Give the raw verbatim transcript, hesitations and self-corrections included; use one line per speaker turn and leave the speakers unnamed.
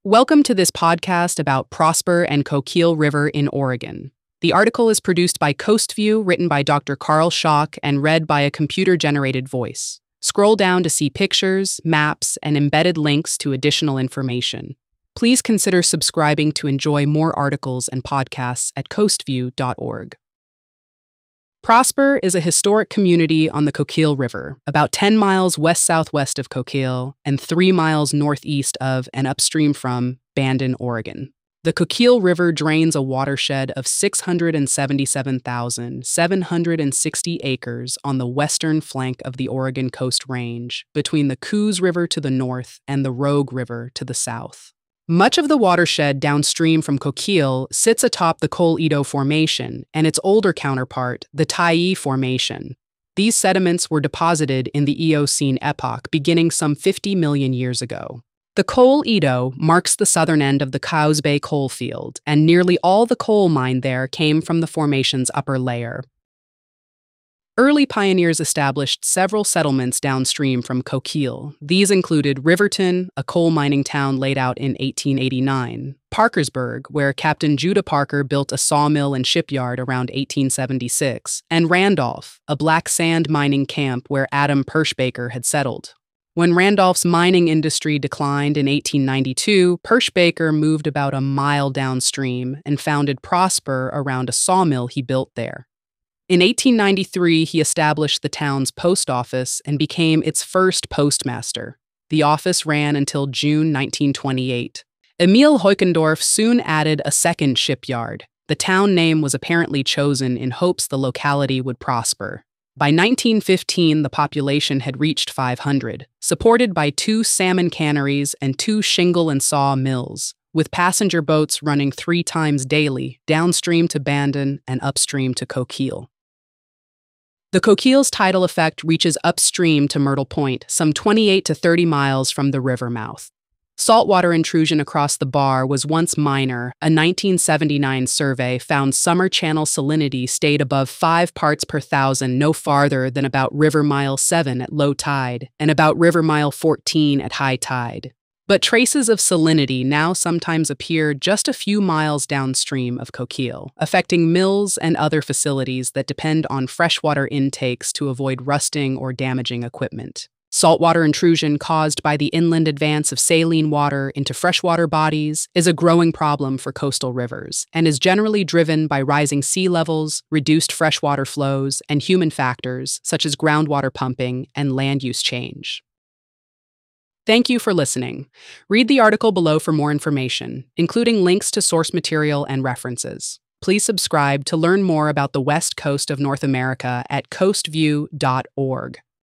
Welcome to this podcast about Prosper and Coquille River in Oregon. The article is produced by Coastview, written by Doctor Carl Schock, and read by a computer-generated voice. Scroll down to see pictures, maps, and embedded links to additional information. Please consider subscribing to enjoy more articles and podcasts at coastview dot org. Prosper is a historic community on the Coquille River, about ten miles west-southwest of Coquille and three miles northeast of and upstream from Bandon, Oregon. The Coquille River drains a watershed of six hundred seventy-seven thousand seven hundred sixty acres on the western flank of the Oregon Coast Range, between the Coos River to the north and the Rogue River to the south. Much of the watershed downstream from Coquille sits atop the Cole-Edo Formation and its older counterpart, the Tyee Formation. These sediments were deposited in the Eocene epoch beginning some fifty million years ago. The Cole-Edo marks the southern end of the Cows Bay coal field, and nearly all the coal mined there came from the formation's upper layer. Early pioneers established several settlements downstream from Coquille. These included Riverton, a coal mining town laid out in eighteen eighty-nine, Parkersburg, where Captain Judah Parker built a sawmill and shipyard around eighteen seventy-six, and Randolph, a black sand mining camp where Adam Pershbaker had settled. When Randolph's mining industry declined in eighteen ninety-two, Pershbaker moved about a mile downstream and founded Prosper around a sawmill he built there. In eighteen ninety-three, he established the town's post office and became its first postmaster. The office ran until June nineteen twenty-eight. Emil Heukendorf soon added a second shipyard. The town name was apparently chosen in hopes the locality would prosper. By nineteen fifteen, the population had reached five hundred, supported by two salmon canneries and two shingle and saw mills, with passenger boats running three times daily, downstream to Bandon and upstream to Coquille. The Coquille's tidal effect reaches upstream to Myrtle Point, some twenty-eight to thirty miles from the river mouth. Saltwater intrusion across the bar was once minor. A nineteen seventy-nine survey found summer channel salinity stayed above five parts per thousand no farther than about River Mile seven at low tide and about River Mile fourteen at high tide. But traces of salinity now sometimes appear just a few miles downstream of Coquille, affecting mills and other facilities that depend on freshwater intakes to avoid rusting or damaging equipment. Saltwater intrusion caused by the inland advance of saline water into freshwater bodies is a growing problem for coastal rivers and is generally driven by rising sea levels, reduced freshwater flows, and human factors such as groundwater pumping and land use change. Thank you for listening. Read the article below for more information, including links to source material and references. Please subscribe to learn more about the West Coast of North America at coastview dot org.